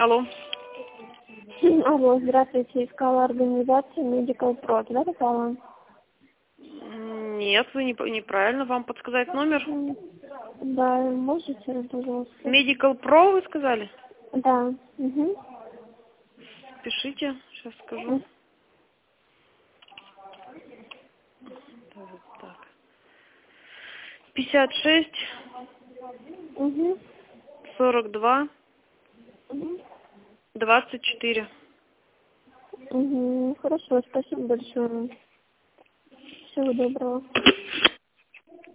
Алло. Алло, здравствуйте. Искала организацию Medical Pro. Да, попала? Нет, вы неправильно. Вам подсказать номер? Да, можете, пожалуйста? Medical Pro, вы сказали? Да. Угу. Пишите, сейчас скажу. Так. 56 Угу. 42 Угу. 24. Угу. Хорошо, спасибо большое. Всего доброго.